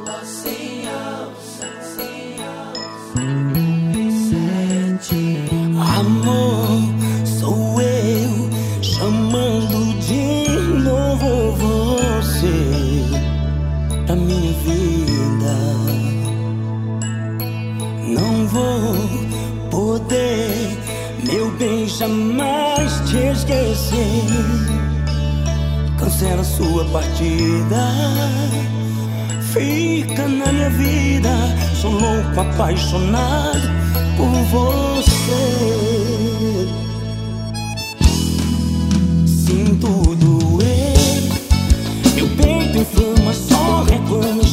Amor, sou eu chamando de novo você pra minha vida. Não vou poder, meu bem, jamais te esquecer. Cancela sua partida, fica na minha vida. Sou louco, apaixonado por você. Sinto doer, meu peito inflama, só reclama.